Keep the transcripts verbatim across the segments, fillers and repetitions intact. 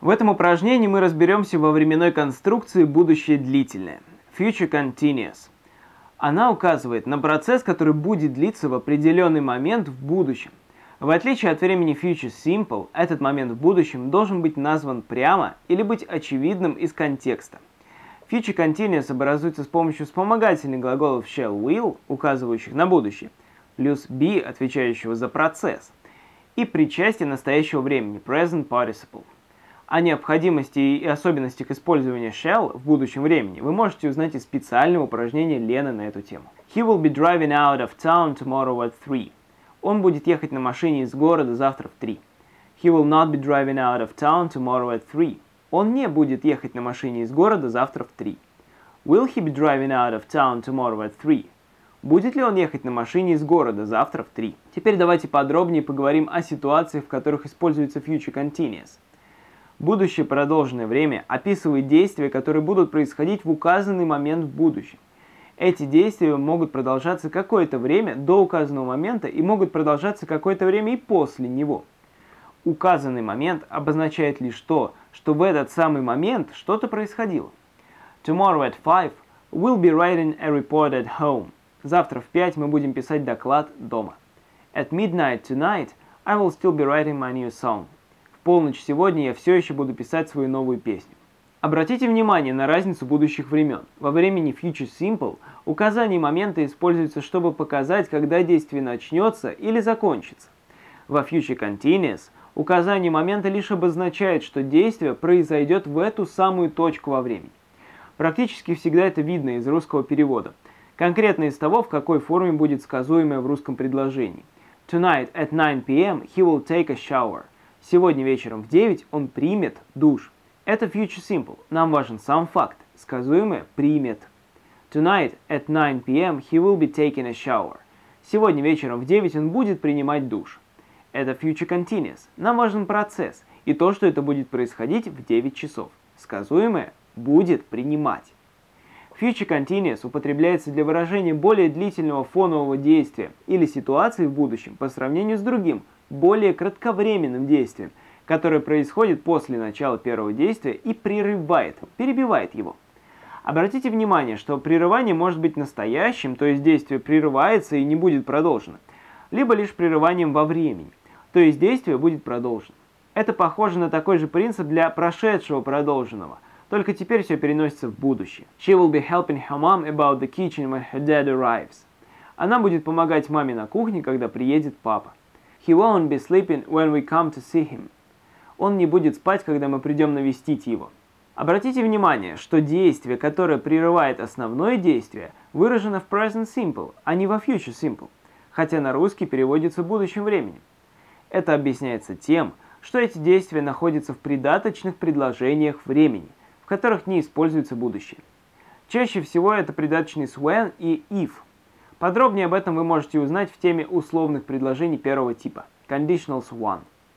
В этом упражнении мы разберемся во временной конструкции будущее длительное – future continuous. Она указывает на процесс, который будет длиться в определенный момент в будущем. В отличие от времени future simple, этот момент в будущем должен быть назван прямо или быть очевидным из контекста. Future continuous образуется с помощью вспомогательных глаголов shall, will, указывающих на будущее, плюс be, отвечающего за процесс, и причастие настоящего времени present participle. О необходимости и особенностях использования shall в будущем времени вы можете узнать из специального упражнения Лены на эту тему. He will be driving out of town tomorrow at three. Он будет ехать на машине из города завтра в три. He will not be driving out of town tomorrow at three. Он не будет ехать на машине из города завтра в три. Will he be driving out of town tomorrow at three? Будет ли он ехать на машине из города завтра в три? Теперь давайте подробнее поговорим о ситуациях, в которых используется future continuous. Будущее продолженное время описывает действия, которые будут происходить в указанный момент в будущем. Эти действия могут продолжаться какое-то время до указанного момента и могут продолжаться какое-то время и после него. Указанный момент обозначает лишь то, что в этот самый момент что-то происходило. Tomorrow at five we'll be writing a report at home. Завтра в пять мы будем писать доклад дома. At midnight tonight I will still be writing my new song. В полночь сегодня я все еще буду писать свою новую песню. Обратите внимание на разницу будущих времен. Во времени future simple указание момента используется, чтобы показать, когда действие начнется или закончится. Во future continuous указание момента лишь обозначает, что действие произойдет в эту самую точку во времени. Практически всегда это видно из русского перевода. Конкретно из того, в какой форме будет сказуемое в русском предложении. Tonight at nine p m he will take a shower. Сегодня вечером в девять он примет душ. Это future simple. Нам важен сам факт. Сказуемое примет. Tonight at nine p m he will be taking a shower. Сегодня вечером в девять он будет принимать душ. Это future continuous. Нам важен процесс и то, что это будет происходить в девять часов. Сказуемое будет принимать. Future continuous употребляется для выражения более длительного фонового действия или ситуации в будущем по сравнению с другим, более кратковременным действием, которое происходит после начала первого действия и прерывает, перебивает его. Обратите внимание, что прерывание может быть настоящим, то есть действие прерывается и не будет продолжено, либо лишь прерыванием во времени, то есть действие будет продолжено. Это похоже на такой же принцип для прошедшего продолженного, только теперь все переносится в будущее. She will be helping her mom about the kitchen when her dad arrives. Она будет помогать маме на кухне, когда приедет папа. He won't be sleeping when we come to see him. Он не будет спать, когда мы придем навестить его. Обратите внимание, что действие, которое прерывает основное действие, выражено в present simple, а не во future simple, хотя на русский переводится будущим временем. Это объясняется тем, что эти действия находятся в придаточных предложениях времени, в которых не используется будущее. Чаще всего это придаточные с when и if. Подробнее об этом вы можете узнать в теме условных предложений первого типа Conditionals one.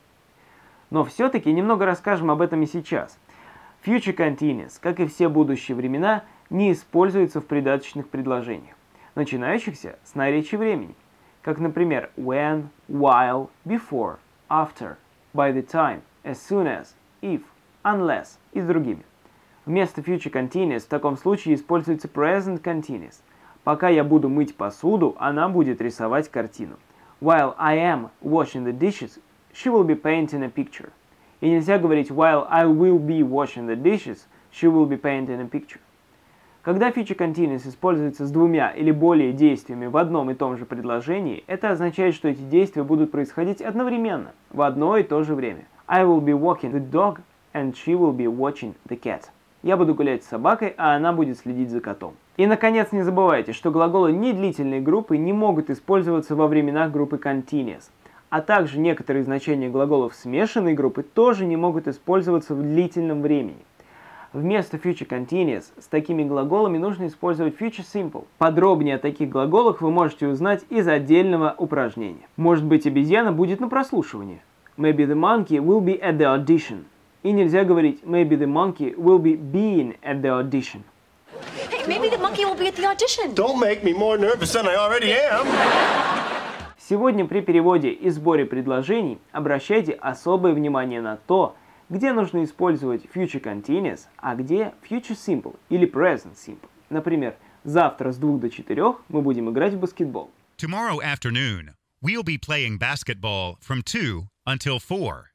Но все-таки немного расскажем об этом и сейчас. Future continuous, как и все будущие времена, не используется в придаточных предложениях, начинающихся с наречия времени, как, например, when, while, before, after, by the time, as soon as, if, unless и с другими. Вместо future continuous в таком случае используется present continuous. Пока я буду мыть посуду, она будет рисовать картину. While I am washing the dishes, she will be painting a picture. И нельзя говорить while I will be washing the dishes, she will be painting a picture. Когда future continuous используется с двумя или более действиями в одном и том же предложении, это означает, что эти действия будут происходить одновременно, в одно и то же время. I will be walking the dog and she will be watching the cat. Я буду гулять с собакой, а она будет следить за котом. И, наконец, не забывайте, что глаголы недлительной группы не могут использоваться во временах группы continuous, а также некоторые значения глаголов смешанной группы тоже не могут использоваться в длительном времени. Вместо future continuous с такими глаголами нужно использовать future simple. Подробнее о таких глаголах вы можете узнать из отдельного упражнения. Может быть, обезьяна будет на прослушивании. Maybe the monkey will be at the audition. И нельзя говорить maybe the monkey will be being at the audition. Hey, maybe the monkey will be at the audition. Don't make me more nervous than I already am. Сегодня при переводе и сборе предложений обращайте особое внимание на то, где нужно использовать future continuous, а где future simple или present simple. Например, завтра с двух до четырех мы будем играть в баскетбол. Tomorrow afternoon, we'll be playing basketball from two until four.